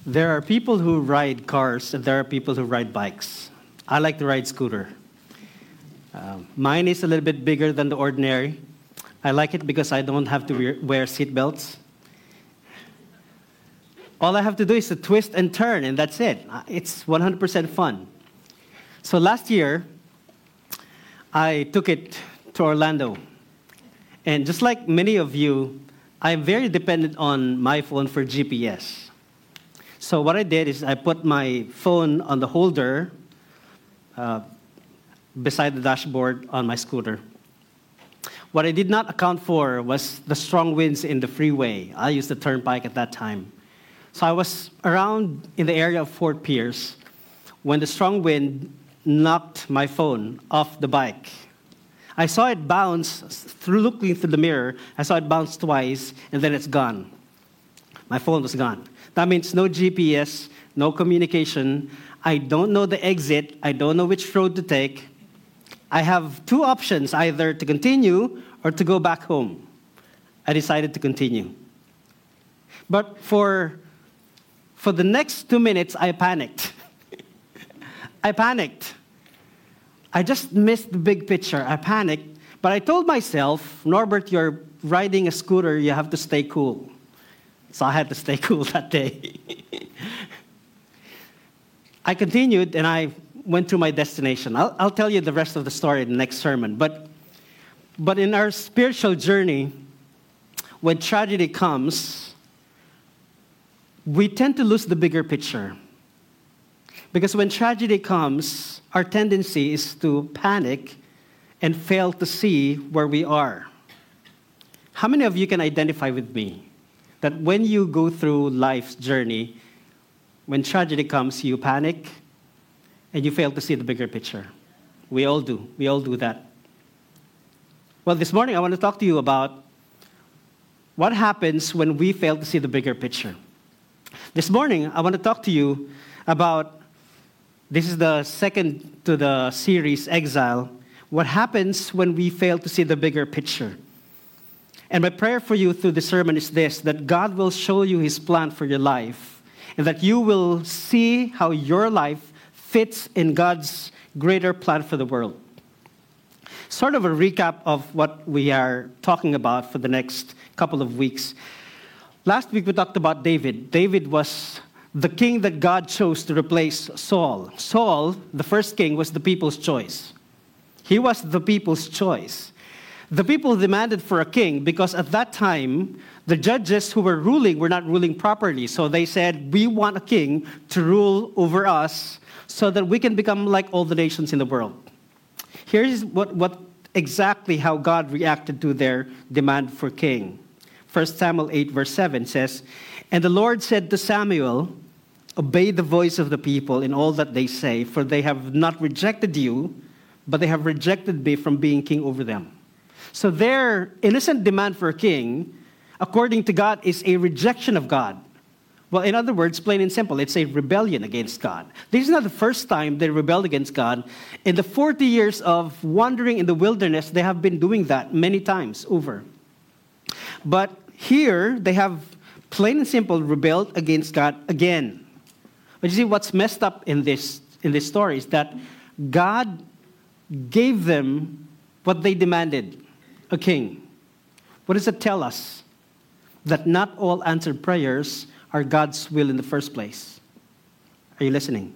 There are people who ride cars and there are people who ride bikes. I like to ride scooter. Mine is a little bit bigger than the ordinary. I like it because I don't have to wear seat belts. All I have to do is to twist and turn, and that's it. It's 100% fun. So last year, I took it to Orlando. And just like many of you, I'm very dependent on my phone for GPS. So what I did is I put my phone on the holder beside the dashboard on my scooter. What I did not account for was the strong winds in the freeway. I used the turnpike at that time. So I was around in the area of Fort Pierce when the strong wind knocked my phone off the bike. I saw it bounce looking through the mirror. I saw it bounce twice, and then it's gone. My phone was gone. That means no GPS, no communication. I don't know the exit. I don't know which road to take. I have two options, either to continue or to go back home. I decided to continue. But for the next 2 minutes, I panicked. I panicked. I just missed the big picture. I panicked. But I told myself, Norbert, you're riding a scooter. You have to stay cool. So I had to stay cool that day. I continued, and I went to my destination. I'll tell you the rest of the story in the next sermon. But in our spiritual journey, when tragedy comes, we tend to lose the bigger picture. Because when tragedy comes, our tendency is to panic and fail to see where we are. How many of you can identify with me that when you go through life's journey, when tragedy comes, you panic and you fail to see the bigger picture? We all do. We all do that. Well, this morning I want to talk to you about what happens when we fail to see the bigger picture. This morning I want to talk to you about, this is the second to the series, Exile, what happens when we fail to see the bigger picture. And my prayer for you through the sermon is this, that God will show you His plan for your life, and that you will see how your life fits in God's greater plan for the world. Sort of a recap of what we are talking about for the next couple of weeks. Last week we talked about David. David was the king that God chose to replace Saul. Saul, the first king, was the people's choice. He was the people's choice. The people demanded for a king because at that time, the judges who were ruling were not ruling properly. So they said, we want a king to rule over us so that we can become like all the nations in the world. Here's what exactly how God reacted to their demand for king. 1 Samuel 8 verse 7 says, and the Lord said to Samuel, obey the voice of the people in all that they say, for they have not rejected you, but they have rejected me from being king over them. So their innocent demand for a king, according to God, is a rejection of God. Well, in other words, plain and simple, it's a rebellion against God. This is not the first time they rebelled against God. In the 40 years of wandering in the wilderness, they have been doing that many times over. But here, they have plain and simple rebelled against God again. But you see, what's messed up in this story is that God gave them what they demanded, a king. What does it tell us? That not all answered prayers are God's will in the first place. Are you listening?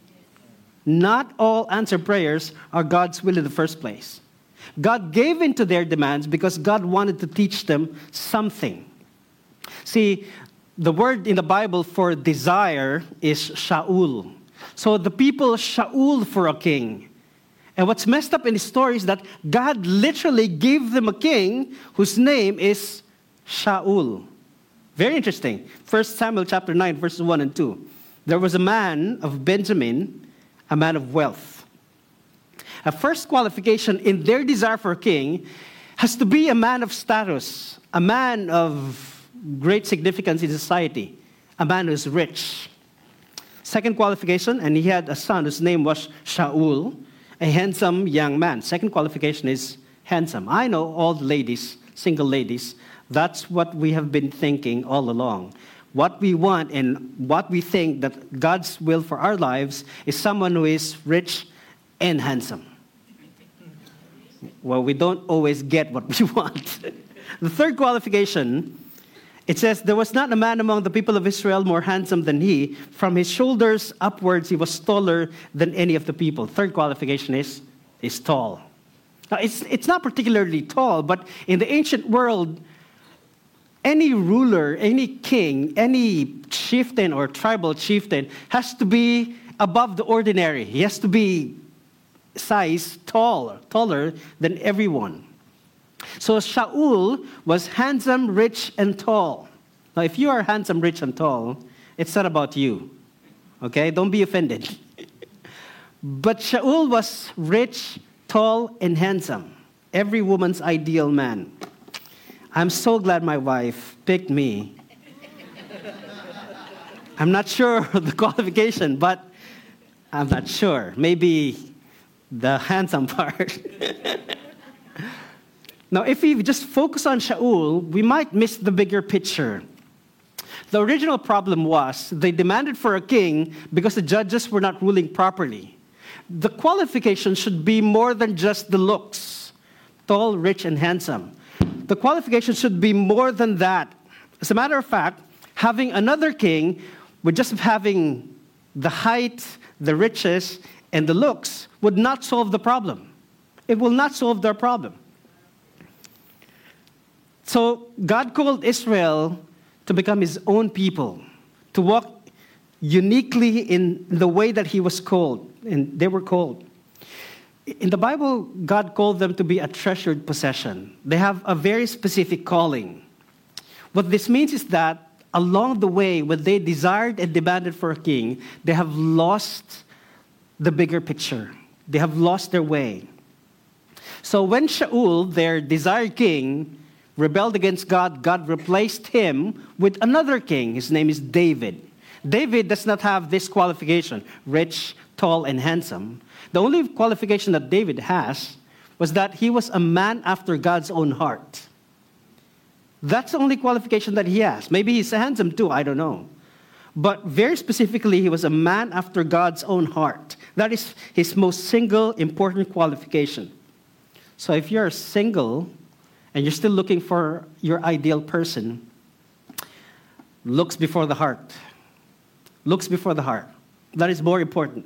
Not all answered prayers are God's will in the first place. God gave in to their demands because God wanted to teach them something. See, the word in the Bible for desire is Shaul. So the people Shaul for a king. And what's messed up in the story is that God literally gave them a king whose name is Shaul. Very interesting. 1 Samuel chapter 9, verses 1 and 2. There was a man of Benjamin, a man of wealth. A first qualification in their desire for a king has to be a man of status, a man of great significance in society, a man who's rich. Second qualification, and he had a son whose name was Shaul, a handsome young man. Second qualification is handsome. I know all the ladies, single ladies, that's what we have been thinking all along. what we want and what we think that God's will for our lives is someone who is rich and handsome. Well, we don't always get what we want. The third qualification, it says, there was not a man among the people of Israel more handsome than he. From his shoulders upwards, he was taller than any of the people. Third qualification is tall. Now, it's not particularly tall, but in the ancient world, any ruler, any king, any chieftain or tribal chieftain has to be above the ordinary. He has to be size taller than everyone. So Shaul was handsome, rich, and tall. Now, if you are handsome, rich, and tall, it's not about you. Okay? Don't be offended. But Shaul was rich, tall, and handsome. Every woman's ideal man. I'm so glad my wife picked me. I'm not sure of the qualification, but I'm not sure. Maybe the handsome part. Now, if we just focus on Shaul, we might miss the bigger picture. The original problem was they demanded for a king because the judges were not ruling properly. The qualification should be more than just the looks, tall, rich, and handsome. The qualification should be more than that. As a matter of fact, having another king with just having the height, the riches, and the looks would not solve the problem. It will not solve their problem. So God called Israel to become his own people, to walk uniquely in the way that he was called, and they were called. In the Bible, God called them to be a treasured possession. They have a very specific calling. What this means is that along the way, when they desired and demanded for a king, they have lost the bigger picture. They have lost their way. So when Shaul, their desired king, rebelled against God, God replaced him with another king. His name is David. David does not have this qualification, rich, tall, and handsome. The only qualification that David has was that he was a man after God's own heart. That's the only qualification that he has. Maybe he's handsome too, I don't know. But very specifically, he was a man after God's own heart. That is his most single important qualification. So if you're single and you're still looking for your ideal person, looks before the heart. Looks before the heart. That is more important.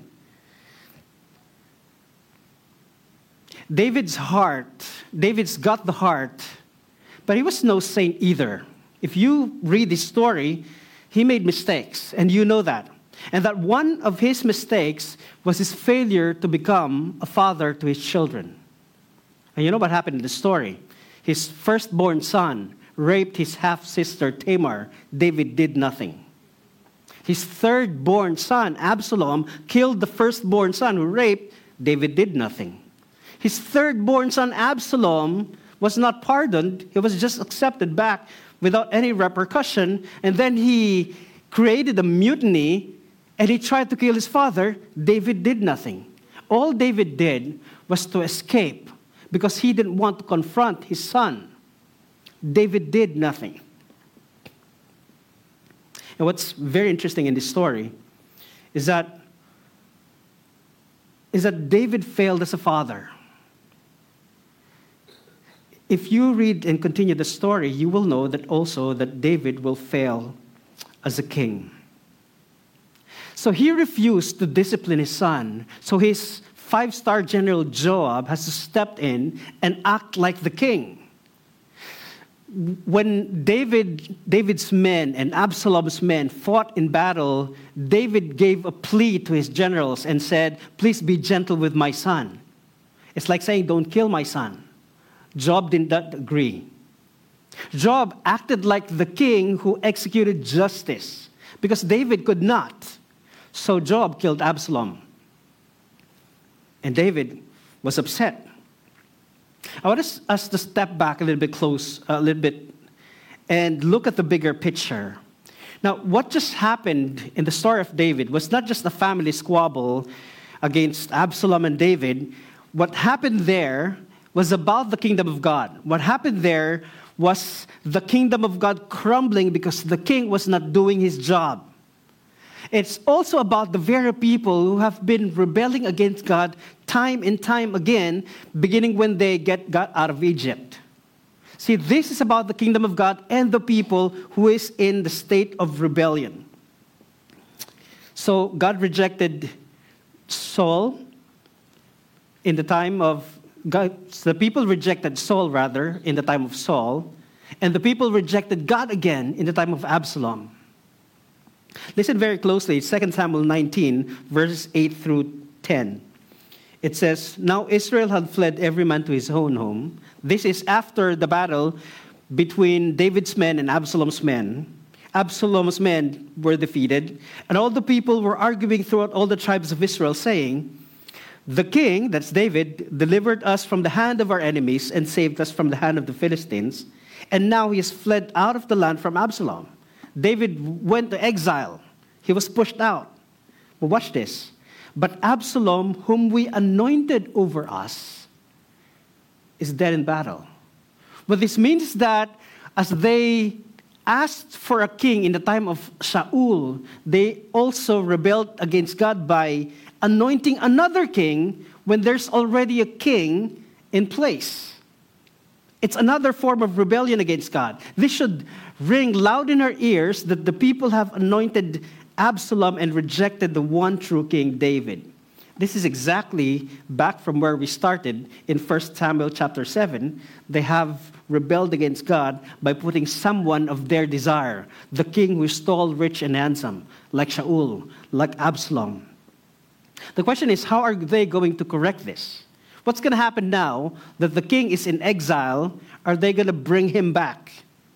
David's got the heart, but he was no saint either. If you read his story, he made mistakes, and you know that. And that one of his mistakes was his failure to become a father to his children. And you know what happened in the story? His firstborn son raped his half-sister Tamar. David did nothing. His third-born son, Absalom, killed the firstborn son who raped. David did nothing. His third-born son, Absalom, was not pardoned. He was just accepted back without any repercussion. And then he created a mutiny, and he tried to kill his father. David did nothing. All David did was to escape because he didn't want to confront his son. David did nothing. And what's very interesting in this story is that David failed as a father. If you read and continue the story, you will know that also that David will fail as a king. So he refused to discipline his son. So his 5-star general Joab has to step in and act like the king. When David's men and Absalom's men fought in battle, David gave a plea to his generals and said, "Please be gentle with my son." It's like saying, "Don't kill my son." Joab did not agree. Joab acted like the king who executed justice because David could not. So Joab killed Absalom. And David was upset. I want us to step back a little bit and look at the bigger picture. Now, what just happened in the story of David was not just a family squabble against Absalom and David. What happened there was about the kingdom of God. What happened there was the kingdom of God crumbling because the king was not doing his job. It's also about the very people who have been rebelling against God time and time again, beginning when they got out of Egypt. See, this is about the kingdom of God and the people who is in the state of rebellion. So God rejected Saul in the time of God. The people rejected Saul, rather, in the time of Saul, and the people rejected God again in the time of Absalom. Listen very closely. 2 Samuel 19, verses 8 through 10. It says, "Now Israel had fled every man to his own home." This is after the battle between David's men and Absalom's men. Absalom's men were defeated, and all the people were arguing throughout all the tribes of Israel, saying, "The king," that's David, "delivered us from the hand of our enemies and saved us from the hand of the Philistines, and now he has fled out of the land from Absalom." David went to exile. He was pushed out. But watch this. "But Absalom, whom we anointed over us, is dead in battle." What this means is that as they asked for a king in the time of Shaul, they also rebelled against God by anointing another king when there's already a king in place. It's another form of rebellion against God. This should ring loud in our ears that the people have anointed Absalom and rejected the one true king, David. This is exactly back from where we started in 1 Samuel chapter 7. They have rebelled against God by putting someone of their desire, the king who is tall, rich, and handsome, like Shaul, like Absalom. The question is, how are they going to correct this? What's going to happen now that the king is in exile? Are they going to bring him back?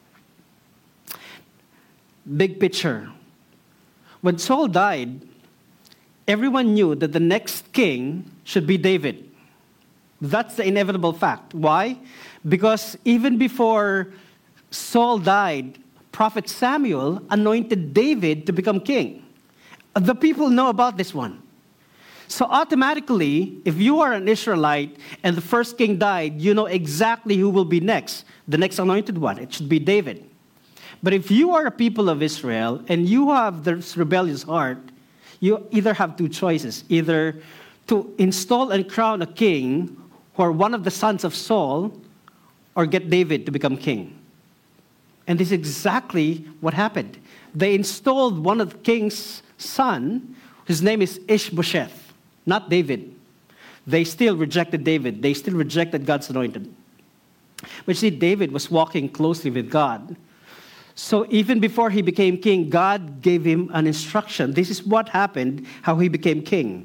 Big picture. When Saul died, everyone knew that the next king should be David. That's the inevitable fact. Why? Because even before Saul died, Prophet Samuel anointed David to become king. The people know about this one. So automatically, if you are an Israelite and the first king died, you know exactly who will be next, the next anointed one. It should be David. But if you are a people of Israel and you have this rebellious heart, you either have two choices, either to install and crown a king who are one of the sons of Saul, or get David to become king. And this is exactly what happened. They installed one of the king's son, his name is Ishbosheth, not David. They still rejected David. They still rejected God's anointed. But see, David was walking closely with God. So even before he became king, God gave him an instruction. This is what happened, how he became king.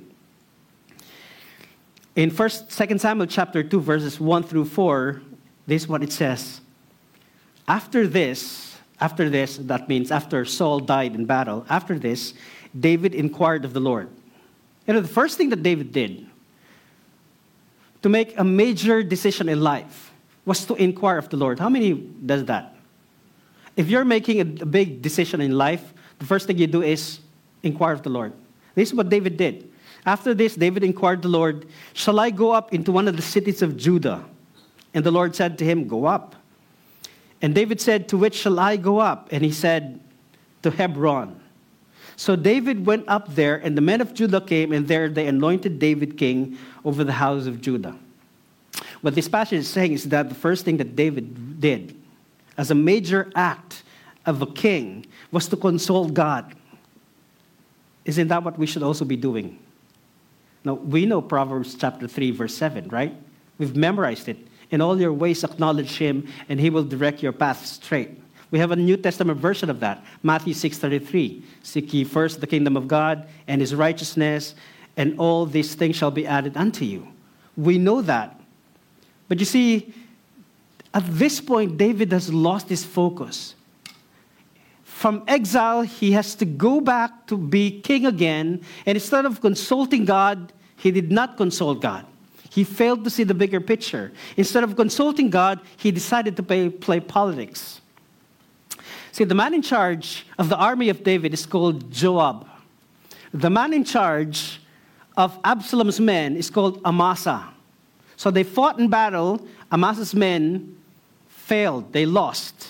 In 2 Samuel chapter 2, verses 1 through 4, this is what it says. After this, that means after Saul died in battle, after this, David inquired of the Lord. You know, the first thing that David did to make a major decision in life was to inquire of the Lord. How many does that? If you're making a big decision in life, the first thing you do is inquire of the Lord. This is what David did. After this, David inquired the Lord, "Shall I go up into one of the cities of Judah?" And the Lord said to him, "Go up." And David said, "To which shall I go up?" And he said, "To Hebron." So David went up there, and the men of Judah came, and there they anointed David king over the house of Judah. What this passage is saying is that the first thing that David did as a major act of a king was to consult God. Isn't that what we should also be doing? Now, we know Proverbs chapter 3, verse 7, right? We've memorized it. "In all your ways acknowledge him, and he will direct your path straight." We have a New Testament version of that, Matthew 6:33. "Seek ye first the kingdom of God and his righteousness, and all these things shall be added unto you." We know that. But you see, at this point, David has lost his focus. From exile, he has to go back to be king again. And instead of consulting God, he did not consult God. He failed to see the bigger picture. Instead of consulting God, he decided to play politics. See, the man in charge of the army of David is called Joab. The man in charge of Absalom's men is called Amasa. So they fought in battle. Amasa's men failed. They lost.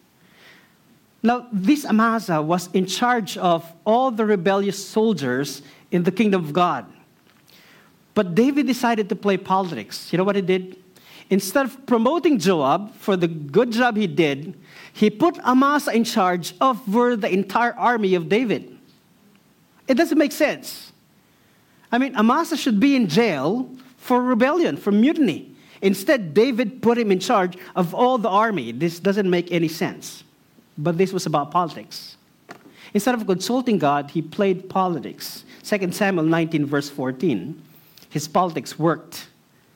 Now, this Amasa was in charge of all the rebellious soldiers in the kingdom of God. But David decided to play politics. You know what he did? Instead of promoting Joab for the good job he did, he put Amasa in charge over the entire army of David. It doesn't make sense. I mean, Amasa should be in jail for rebellion, for mutiny. Instead, David put him in charge of all the army. This doesn't make any sense. But this was about politics. Instead of consulting God, he played politics. 2 Samuel 19, verse 14. His politics worked.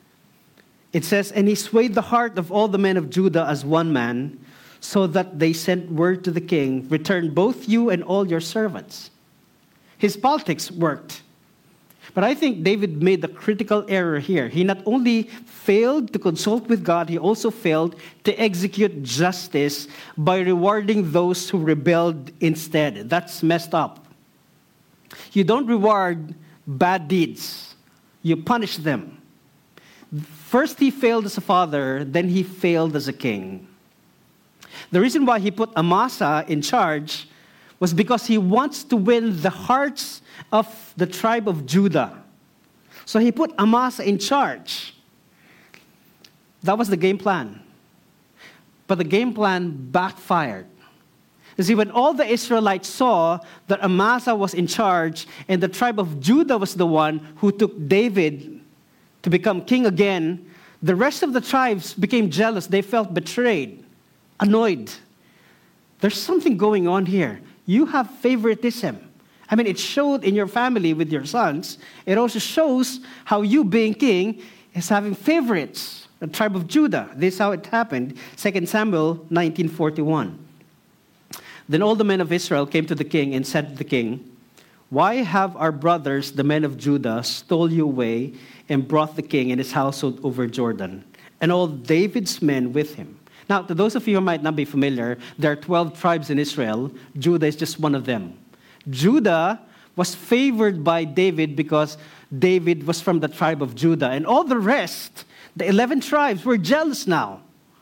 It says, "And he swayed the heart of all the men of Judah as one man, so that they sent word to the king, 'Return both you and all your servants.'" His politics worked. But I think David made the critical error here. He not only failed to consult with God, he also failed to execute justice by rewarding those who rebelled instead. That's messed up. You don't reward bad deeds. You punish them. First, he failed as a father, then he failed as a king. The reason why he put Amasa in charge was because he wants to win the hearts of the tribe of Judah. So he put Amasa in charge. That was the game plan. But the game plan backfired. You see, when all the Israelites saw that Amasa was in charge and the tribe of Judah was the one who took David to become king again, the rest of the tribes became jealous. They felt betrayed, annoyed. There's something going on here. You have favoritism. I mean, it showed in your family with your sons. It also shows how you, being king, is having favorites. The tribe of Judah. This is how it happened. 2 Samuel 19:41. Then all the men of Israel came to the king and said to the king, "Why have our brothers, the men of Judah, stole you away and brought the king and his household over Jordan, and all David's men with him?" Now, to those of you who might not be familiar, there are 12 tribes in Israel. Judah is just one of them. Judah was favored by David because David was from the tribe of Judah. And all the rest, the 11 tribes, were jealous now.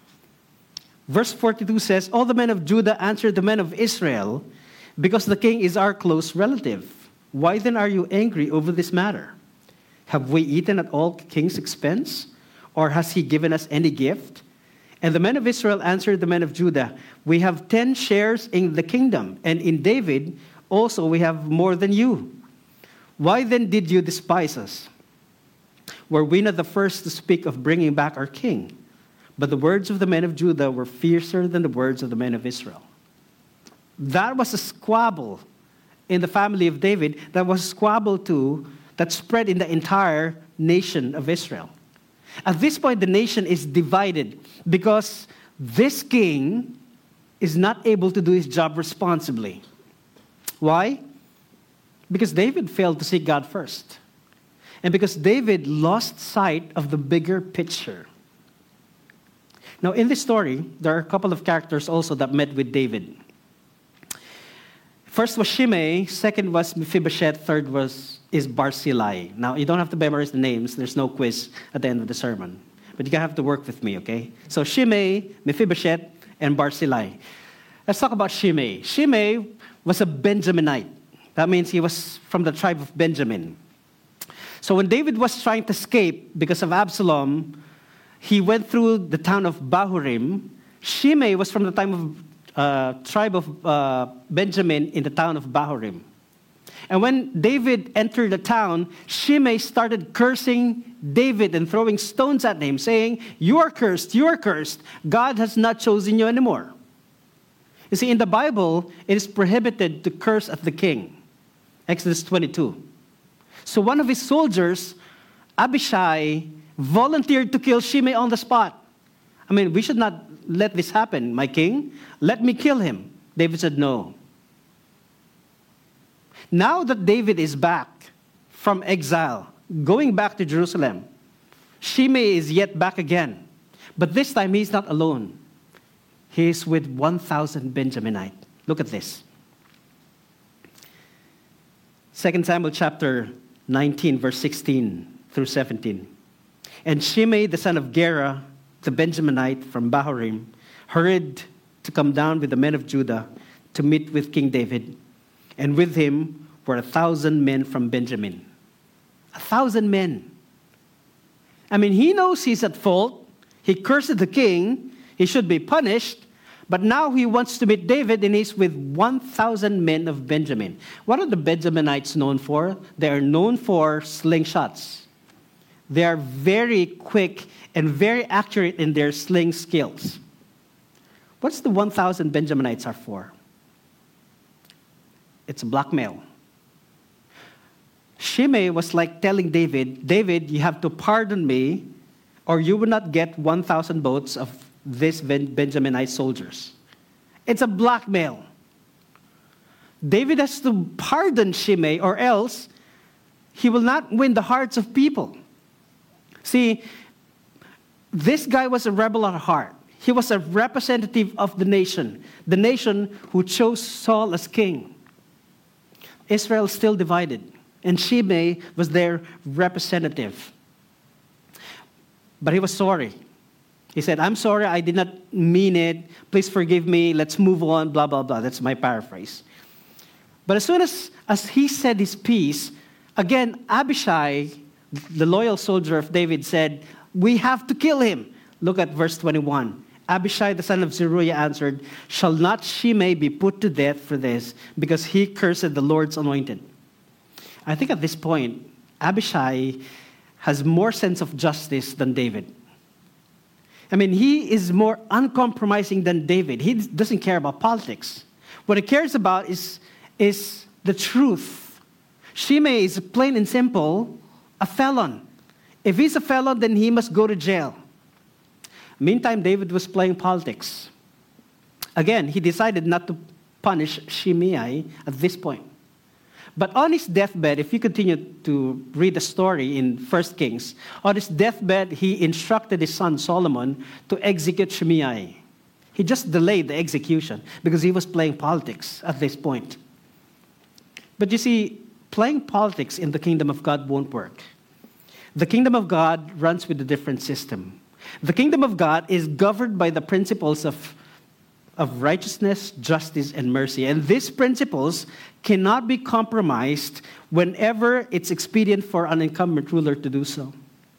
Verse 42 says, "All the men of Judah answered the men of Israel, 'Because the king is our close relative. Why then are you angry over this matter? Have we eaten at all king's expense? Or has he given us any gift?' And the men of Israel answered the men of Judah, 'We have 10 shares in the kingdom, and in David also we have more than you. Why then did you despise us? Were we not the first to speak of bringing back our king?' But the words of the men of Judah were fiercer than the words of the men of Israel." That was a squabble in the family of David. That was a squabble too that spread in the entire nation of Israel. At this point, the nation is divided because this king is not able to do his job responsibly. Why? Because David failed to seek God first. And because David lost sight of the bigger picture. Now, in this story, there are a couple of characters also that met with David. First was Shimei, second was Mephibosheth, third is Barzillai. Now, you don't have to memorize the names. There's no quiz at the end of the sermon. But you have to work with me, okay? So Shimei, Mephibosheth, and Barzillai. Let's talk about Shimei. Shimei was a Benjaminite. That means he was from the tribe of Benjamin. So when David was trying to escape because of Absalom, he went through the town of Bahurim. Shimei was from the tribe of Benjamin in the town of Bahurim. And when David entered the town, Shimei started cursing David and throwing stones at him, saying, "You are cursed, you are cursed. God has not chosen you anymore." You see, in the Bible, it is prohibited to curse at the king. Exodus 22. So one of his soldiers, Abishai, volunteered to kill Shimei on the spot. I mean, we should not let this happen, my king. Let me kill him. David said no. Now that David is back from exile, going back to Jerusalem, Shimei is yet back again. But this time he's not alone. He is with 1,000 Benjaminites. Look at this. 2 Samuel chapter 19, verse 16 through 17. And Shimei, the son of Gera, the Benjaminite from Bahurim, hurried to come down with the men of Judah to meet with King David. And with him were 1,000 men from Benjamin. 1,000 men. I mean, he knows he's at fault. He cursed the king. He should be punished. But now he wants to meet David, and he's with 1,000 men of Benjamin. What are the Benjaminites known for? They are known for slingshots. They are very quick and very accurate in their sling skills. What's the 1,000 Benjaminites are for? It's blackmail. Shimei was like telling David, David, you have to pardon me, or you will not get 1,000 boats of these Benjaminite soldiers. It's a blackmail. David has to pardon Shimei, or else he will not win the hearts of people. See, this guy was a rebel at heart. He was a representative of the nation who chose Saul as king. Israel still divided, and Shimei was their representative. But he was sorry. He said, I'm sorry, I did not mean it. Please forgive me. Let's move on, blah, blah, blah. That's my paraphrase. But as soon as he said his piece, again, Abishai, the loyal soldier of David, said, we have to kill him. Look at verse 21. Abishai, the son of Zeruiah, answered, shall not Shimei be put to death for this, because he cursed the Lord's anointed? I think at this point, Abishai has more sense of justice than David. I mean, he is more uncompromising than David. He doesn't care about politics. What he cares about is the truth. Shimei is plain and simple a felon. If he's a felon, then he must go to jail. Meantime, David was playing politics. Again, he decided not to punish Shimei at this point. But on his deathbed, if you continue to read the story in 1 Kings, on his deathbed, he instructed his son Solomon to execute Shimei. He just delayed the execution because he was playing politics at this point. But you see, playing politics in the kingdom of God won't work. The kingdom of God runs with a different system. The kingdom of God is governed by the principles of righteousness, justice, and mercy. And these principles cannot be compromised whenever it's expedient for an incumbent ruler to do so.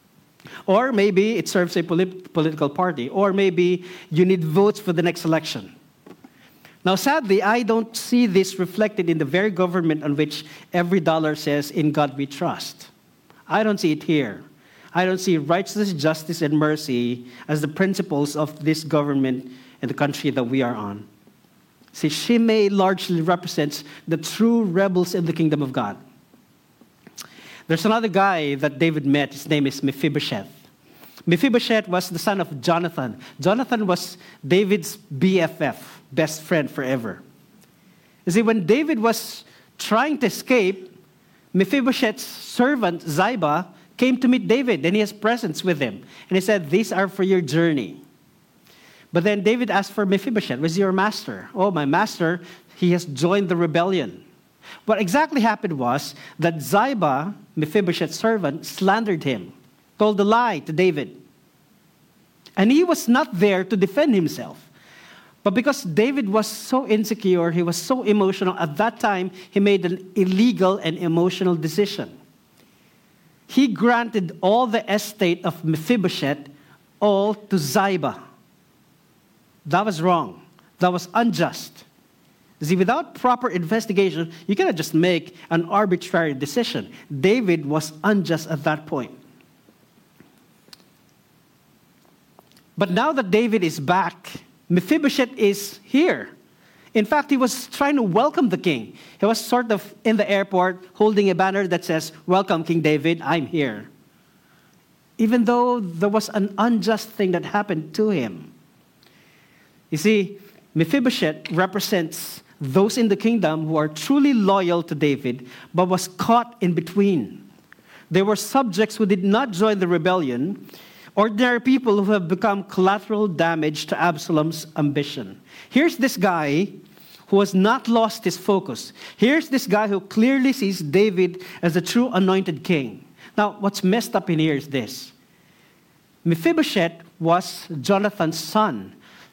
Or maybe it serves a political party. Or maybe you need votes for the next election. Now, sadly, I don't see this reflected in the very government on which every dollar says, in God we trust. I don't see it here. I don't see righteousness, justice, and mercy as the principles of this government in the country that we are on. See, Shimei largely represents the true rebels in the kingdom of God. There's another guy that David met. His name is Mephibosheth. Mephibosheth was the son of Jonathan. Jonathan was David's BFF, best friend forever. You see, when David was trying to escape, Mephibosheth's servant, Ziba, came to meet David, and he has presents with him. And he said, these are for your journey. But then David asked for Mephibosheth. Where's your master? Oh, my master, he has joined the rebellion. What exactly happened was that Ziba, Mephibosheth's servant, slandered him, told a lie to David. And he was not there to defend himself. But because David was so insecure, he was so emotional, at that time, he made an illegal and emotional decision. He granted all the estate of Mephibosheth all to Ziba. That was wrong. That was unjust. See, without proper investigation, you cannot just make an arbitrary decision. David was unjust at that point. But now that David is back, Mephibosheth is here. In fact, he was trying to welcome the king. He was sort of in the airport holding a banner that says, welcome, King David, I'm here. Even though there was an unjust thing that happened to him. You see, Mephibosheth represents those in the kingdom who are truly loyal to David, but was caught in between. They were subjects who did not join the rebellion, ordinary people who have become collateral damage to Absalom's ambition. Here's this guy who has not lost his focus. Here's this guy who clearly sees David as a true anointed king. Now, what's messed up in here is this. Mephibosheth was Jonathan's son.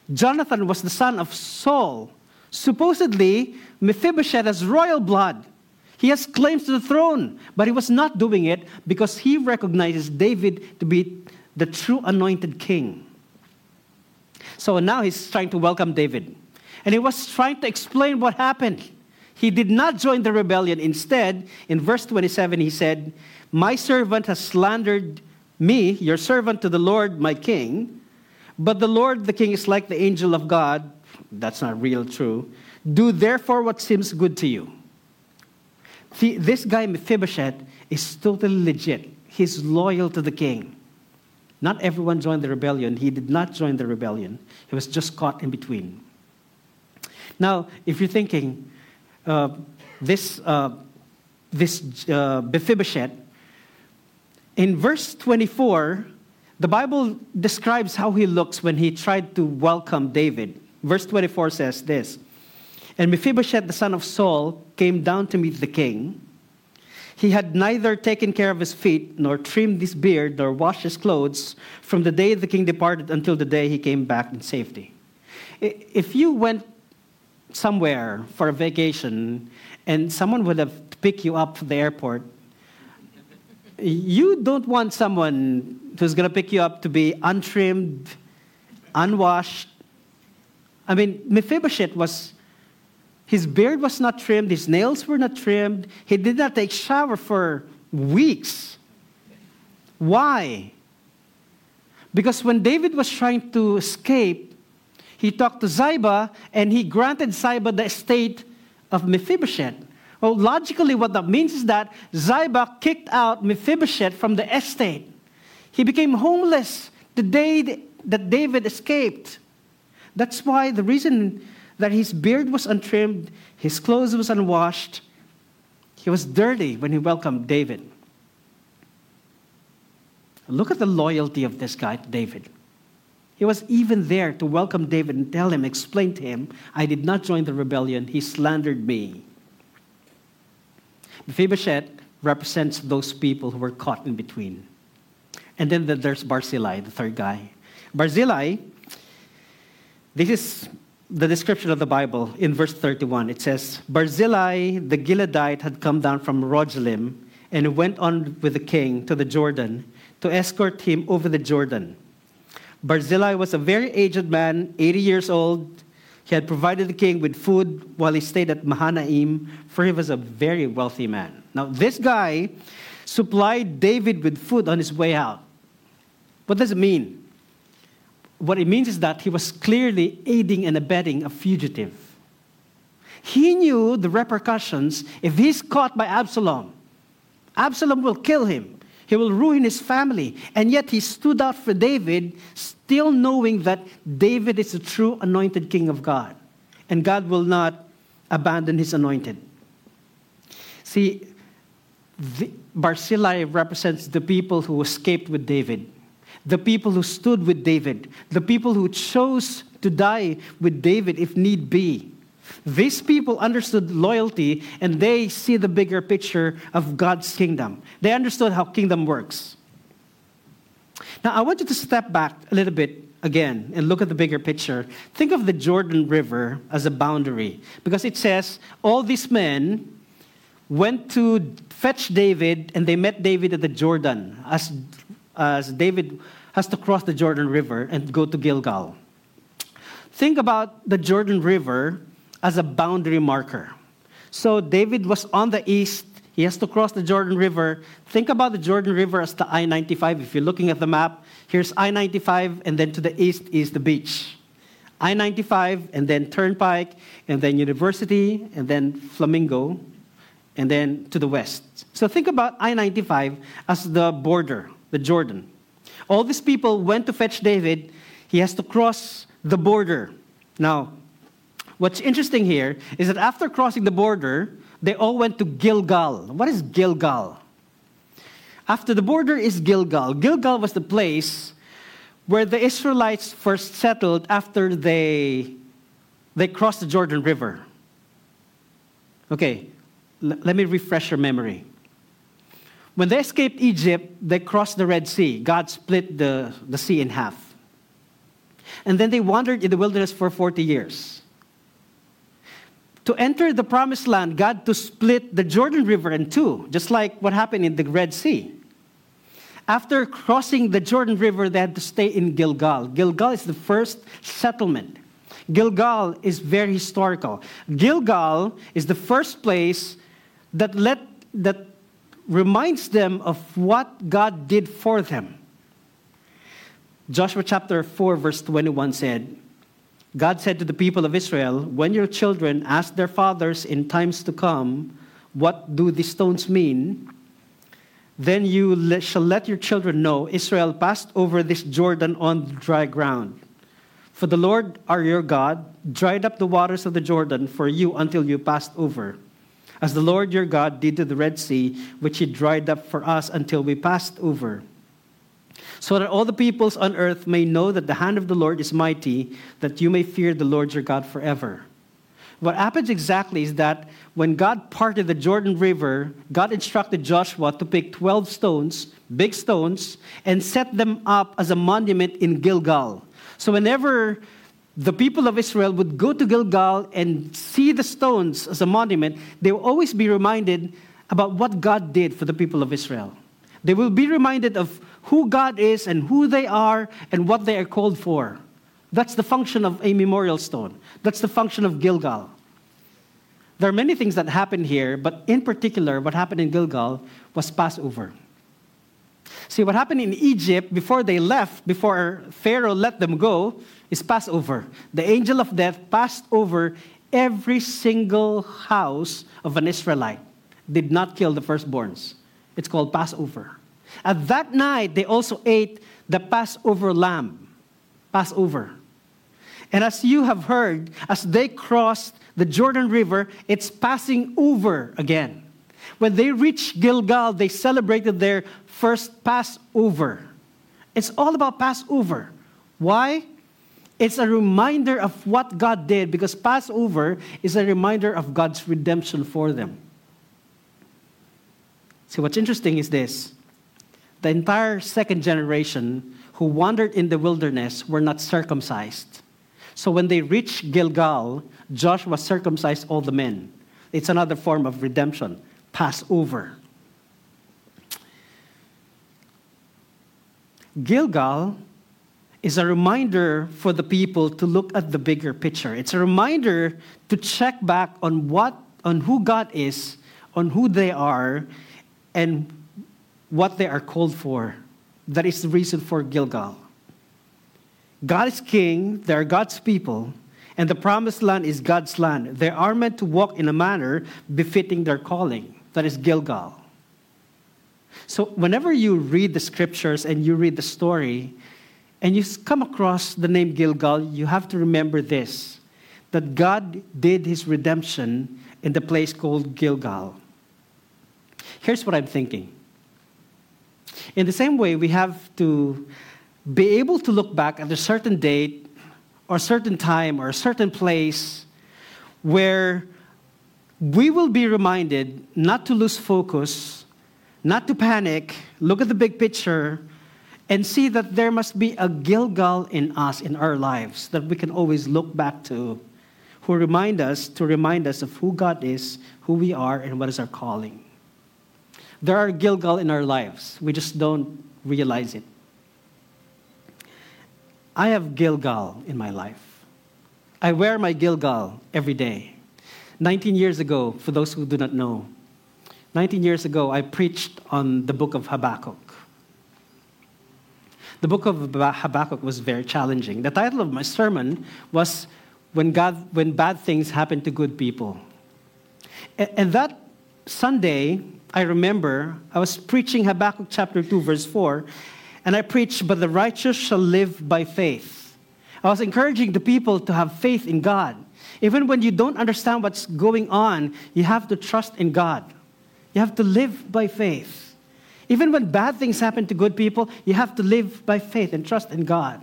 Jonathan was the son of Saul. Supposedly, Mephibosheth has royal blood. He has claims to the throne, but he was not doing it because he recognizes David to be the true anointed king. So now he's trying to welcome David. And he was trying to explain what happened. He did not join the rebellion. Instead, in verse 27, he said, "My servant has slandered me, your servant, to the Lord, my king. But the Lord, the king, is like the angel of God." That's not real true. "Do therefore what seems good to you." See, this guy, Mephibosheth, is totally legit. He's loyal to the king. Not everyone joined the rebellion. He did not join the rebellion. He was just caught in between. Now, if you're thinking, this Mephibosheth, in verse 24, the Bible describes how he looks when he tried to welcome David. Verse 24 says this, "And Mephibosheth, the son of Saul, came down to meet the king. He had neither taken care of his feet, nor trimmed his beard, nor washed his clothes from the day the king departed until the day he came back in safety." If you went somewhere for a vacation and someone would have picked you up from the airport, you don't want someone who's going to pick you up to be untrimmed, unwashed. I mean, Mephibosheth his beard was not trimmed, his nails were not trimmed, he did not take shower for weeks. Why? Because when David was trying to escape, he talked to Ziba, and he granted Ziba the estate of Mephibosheth. Well, logically, what that means is that Ziba kicked out Mephibosheth from the estate. He became homeless the day that David escaped. That's why the reason that his beard was untrimmed, his clothes was unwashed, he was dirty when he welcomed David. Look at the loyalty of this guy to David. He was even there to welcome David and tell him, explain to him, "I did not join the rebellion. He slandered me." Mephibosheth represents those people who were caught in between. And then there's Barzillai, the third guy. Barzillai, this is the description of the Bible in verse 31. It says, "Barzillai the Gileadite had come down from Rogelim and went on with the king to the Jordan to escort him over the Jordan. Barzillai was a very aged man, 80 years old. He had provided the king with food while he stayed at Mahanaim, for he was a very wealthy man." Now, this guy supplied David with food on his way out. What does it mean? What it means is that he was clearly aiding and abetting a fugitive. He knew the repercussions if he's caught by Absalom. Absalom will kill him. He will ruin his family. And yet he stood out for David, still knowing that David is the true anointed king of God. And God will not abandon his anointed. See, Barzillai represents the people who escaped with David, the people who stood with David, the people who chose to die with David if need be. These people understood loyalty, and they see the bigger picture of God's kingdom. They understood how kingdom works. Now, I want you to step back a little bit again and look at the bigger picture. Think of the Jordan River as a boundary, because it says all these men went to fetch David, and they met David at the Jordan as David has to cross the Jordan River and go to Gilgal. Think about the Jordan River as a boundary marker. So David was on the east. He has to cross the Jordan River. Think about the Jordan River as the I-95. If you're looking at the map, here's I-95, and then to the east is the beach. I-95, and then Turnpike, and then University, and then Flamingo, and then to the west. So think about I-95 as the border, the Jordan. All these people went to fetch David. He has to cross the border. Now, what's interesting here is that after crossing the border, they all went to Gilgal. What is Gilgal? After the border is Gilgal. Gilgal was the place where the Israelites first settled after they crossed the Jordan River. Okay, let me refresh your memory. When they escaped Egypt, they crossed the Red Sea. God split the sea in half. And then they wandered in the wilderness for 40 years. To enter the promised land, God had to split the Jordan River in two, just like what happened in the Red Sea. After crossing the Jordan River, they had to stay in Gilgal. Gilgal is the first settlement. Gilgal is very historical. Gilgal is the first place that reminds them of what God did for them. Joshua chapter 4, verse 21 said, God said to the people of Israel, when your children ask their fathers in times to come, what do these stones mean? Then you shall let your children know, Israel passed over this Jordan on dry ground. For the Lord our your God dried up the waters of the Jordan for you until you passed over. As the Lord your God did to the Red Sea, which he dried up for us until we passed over. So that all the peoples on earth may know that the hand of the Lord is mighty, that you may fear the Lord your God forever. What happens exactly is that when God parted the Jordan River, God instructed Joshua to pick 12 stones, big stones, and set them up as a monument in Gilgal. So whenever the people of Israel would go to Gilgal and see the stones as a monument, they will always be reminded about what God did for the people of Israel. They will be reminded of who God is and who they are and what they are called for. That's the function of a memorial stone. That's the function of Gilgal. There are many things that happened here, but in particular, what happened in Gilgal was Passover. See, what happened in Egypt before they left, before Pharaoh let them go, is Passover. The angel of death passed over every single house of an Israelite. Did not kill the firstborns. It's called Passover. At that night, they also ate the Passover lamb. Passover. And as you have heard, as they crossed the Jordan River, it's passing over again. When they reached Gilgal, they celebrated their first Passover. It's all about Passover. Why? It's a reminder of what God did, because Passover is a reminder of God's redemption for them. See, what's interesting is this. The entire second generation who wandered in the wilderness were not circumcised. So when they reached Gilgal, Joshua circumcised all the men. It's another form of redemption, Passover. Gilgal is a reminder for the people to look at the bigger picture. It's a reminder to check back on who God is, on who they are, and what they are called for. That is the reason for Gilgal. God is king, they are God's people, and the promised land is God's land. They are meant to walk in a manner befitting their calling. That is Gilgal. So whenever you read the scriptures and you read the story, and you come across the name Gilgal, you have to remember this, that God did his redemption in the place called Gilgal. Here's what I'm thinking. In the same way, we have to be able to look back at a certain date or a certain time or a certain place where we will be reminded not to lose focus, not to panic, look at the big picture, and see that there must be a Gilgal in us, in our lives, that we can always look back to, who remind us of who God is, who we are, and what is our calling. There are Gilgal in our lives. We just don't realize it. I have Gilgal in my life. I wear my Gilgal every day. 19 years ago, for those who do not know, 19 years ago, I preached on the book of Habakkuk. The book of Habakkuk was very challenging. The title of my sermon was When Bad Things Happen to Good People. And that Sunday, I remember I was preaching Habakkuk chapter 2, verse 4, and I preached, but the righteous shall live by faith. I was encouraging the people to have faith in God. Even when you don't understand what's going on, you have to trust in God. You have to live by faith. Even when bad things happen to good people, you have to live by faith and trust in God.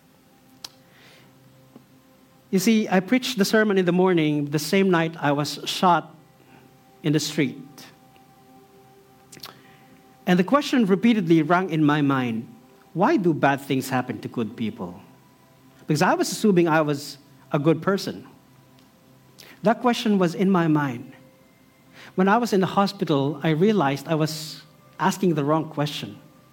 You see, I preached the sermon in the morning. The same night I was shot in the street. And the question repeatedly rang in my mind, why do bad things happen to good people? Because I was assuming I was a good person. That question was in my mind. When I was in the hospital, I realized I was asking the wrong question.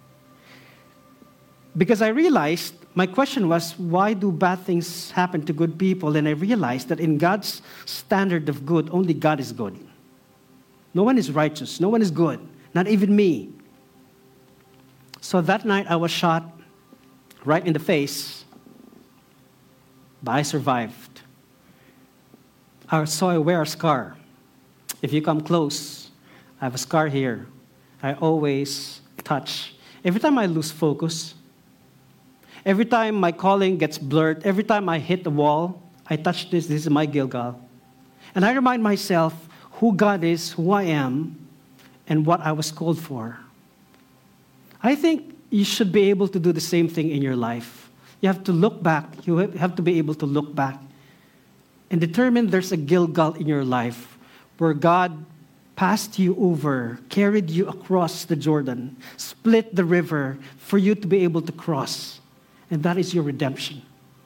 Because I realized my question was, why do bad things happen to good people? And I realized that in God's standard of good, only God is good. No one is righteous. No one is good. Not even me. So that night I was shot right in the face, but I survived. So I wear a scar. If you come close, I have a scar here. I always touch. Every time I lose focus, every time my calling gets blurred, every time I hit the wall, I touch this. This is my Gilgal. And I remind myself who God is, who I am, and what I was called for. I think you should be able to do the same thing in your life. You have to look back. You have to be able to look back and determine there's a Gilgal in your life where God passed you over, carried you across the Jordan, split the river for you to be able to cross. And that is your redemption.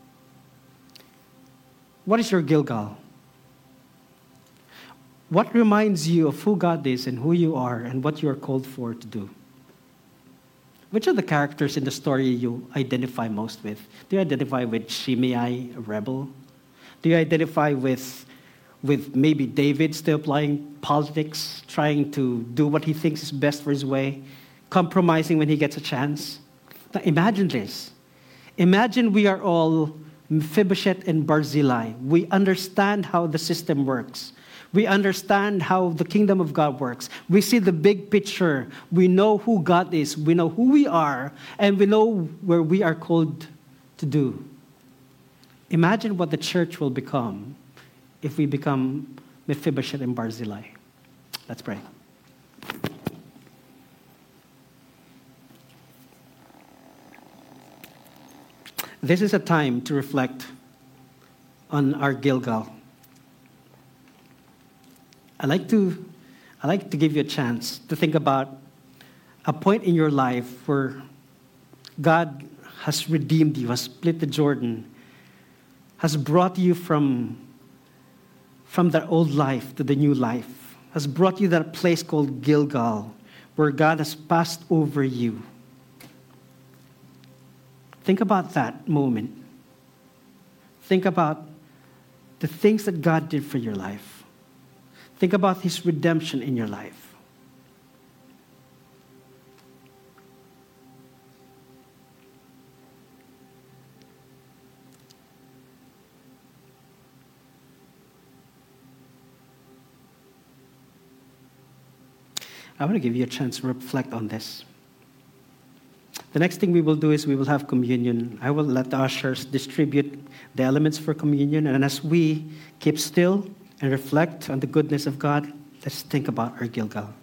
What is your Gilgal? What reminds you of who God is and who you are and what you are called for to do? Which of the characters in the story you identify most with? Do you identify with Shimei, a rebel? Do you identify with maybe David still playing politics, trying to do what he thinks is best for his way, compromising when he gets a chance? Now imagine this. Imagine we are all Mephibosheth and Barzillai. We understand how the system works. We understand how the kingdom of God works. We see the big picture. We know who God is. We know who we are. And we know where we are called to do. Imagine what the church will become if we become Mephibosheth and Barzillai. Let's pray. This is a time to reflect on our Gilgal. I like to give you a chance to think about a point in your life where God has redeemed you, has split the Jordan, has brought you from that old life to the new life, has brought you to that place called Gilgal, where God has passed over you. Think about that moment. Think about the things that God did for your life. Think about His redemption in your life. I want to give you a chance to reflect on this. The next thing we will do is we will have communion. I will let the ushers distribute the elements for communion. And as we keep still and reflect on the goodness of God, let's think about our Gilgal.